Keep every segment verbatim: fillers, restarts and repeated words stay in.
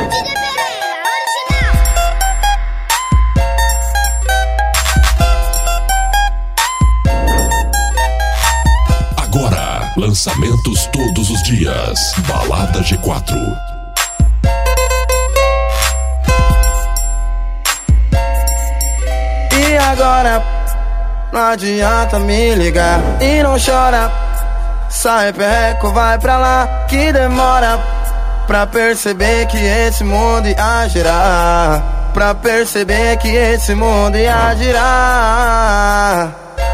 Agora, lançamentos todos os dias. Balada G quatro. E agora, não adianta me ligar e não chora. Sai perreco, vai pra lá que demora pra perceber que esse mundo ia girar. Pra perceber que esse mundo ia girar.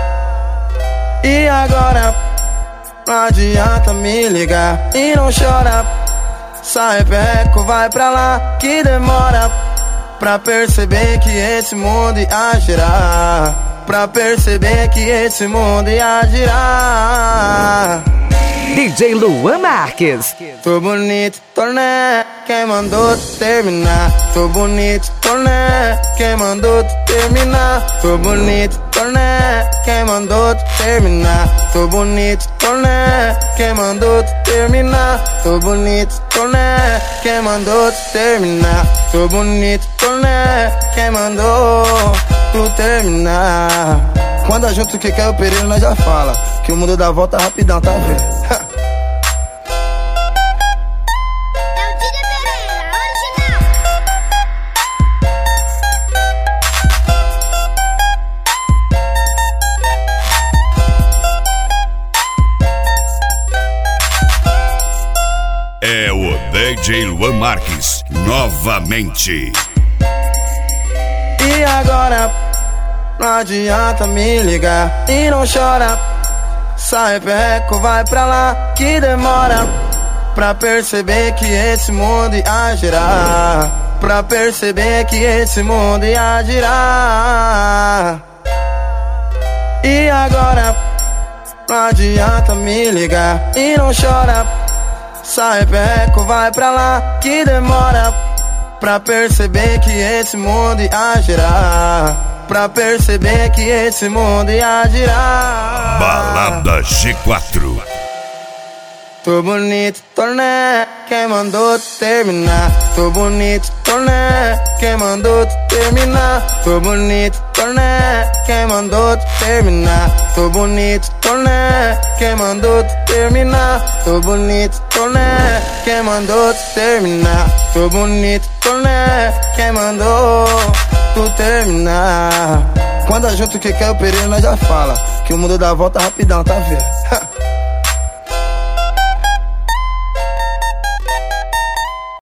E agora, não adianta me ligar e não chora. Sai perreco, vai pra lá que demora pra perceber que esse mundo ia girar. Pra perceber que esse mundo ia girar. D J Luan Marques. Tô bonito, tô né? Quem mandou tu terminar? Tô bonito, tô né? Quem mandou tu terminar? Tô bonito, tô né? Quem mandou tu terminar? Tô bonito, tô né? Quem mandou tu terminar? Tô bonito, tô né? Quem mandou tu terminar? Tô bonito, tô né? Quem mandou tu terminar? Quando a junto que quer o perigo nós já fala que o mundo dá volta rapidão, tá vendo? É o D J Luan Marques, novamente. E agora, não adianta me ligar e não chora. Sai perreco, vai pra lá que demora pra perceber que esse mundo ia girar. Pra perceber que esse mundo ia girar. E agora, não adianta me ligar e não chora. Sai perreco, vai pra lá que demora pra perceber que esse mundo ia girar. Pra perceber que esse mundo ia girar. Balada G quatro. Tô bonito, tô né? Quem mandou tu terminar? Tô bonito, tô né? Quem mandou tu terminar? Tô bonito, tô né? Quem mandou tu terminar? Tô bonito, tô né? Quem mandou tu terminar? Tô bonito, tô né? Quem mandou tu terminar? Tô bonito, tô né? Quem mandou tu terminar? Quando a junto que quer o perigo nós já fala que o mundo dá volta rapidão, tá vendo?